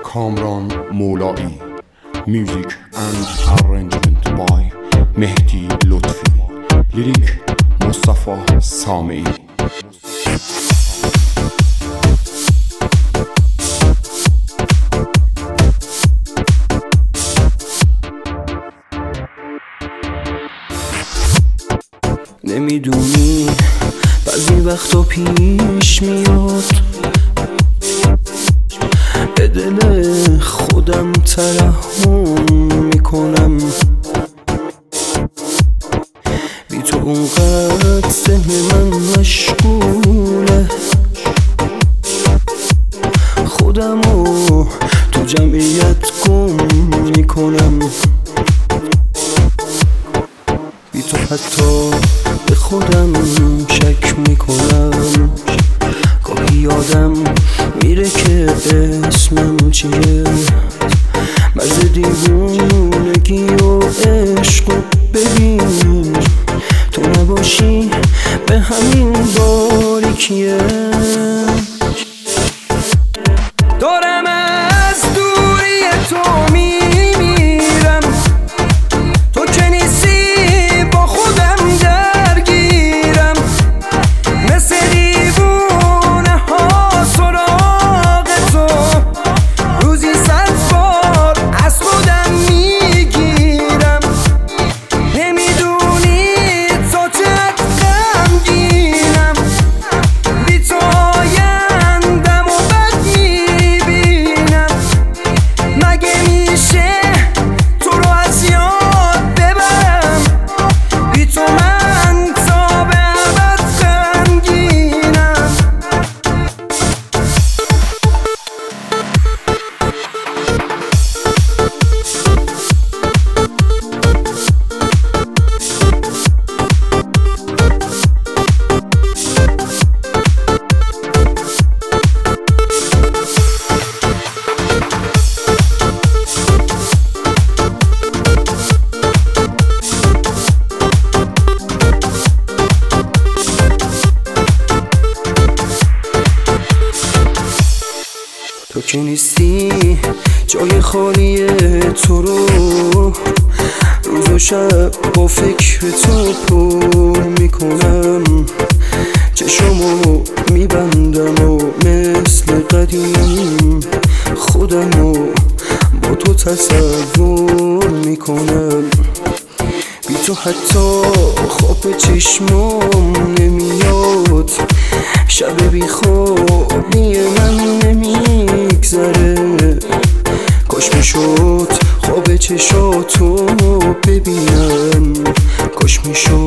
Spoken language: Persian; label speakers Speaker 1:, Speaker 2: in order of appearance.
Speaker 1: Kamran Moulai. Music and arrangement by Mehdi Lotfi. Lyric Mustafa Sami.
Speaker 2: نمیدونی بعضی وقتا پیش میاد به دل خودم ترحم میکنم، بی تو اونقدر ذهن من مشغوله، خودمو تو جمعیت گم میکنم، بی تو حتی به خودم شک میکنم، گاهی یادم میره که اسمم چیه، مرز دیوونگی و عشق و ببین تو نباشی به همین باریکیه. دارم از دوری تو میمیرم، تو که نیستی با خودم درگیرم، مثل دیوونه ها سراغ تو روزی 100 بار از خودم میگیرم. نمیدونی تا چقدر غمگینم، بی تو آیندم و بد میبینم، مگه میشه تو رو از یاد ببرم، بی تو من تا به ابد غمگینم. تو که نیستی جای خالی تو رو روز و شب با فکر تو پر میکنم، چشمو میبندم و مثل قدیم خودمو با تو تصور میکنم، بی تو حتی خواب چشمام نمیاد، شب بی خوابی من نمیگذره، کاش میشد خواب چشاتو ببینم، کاش میشد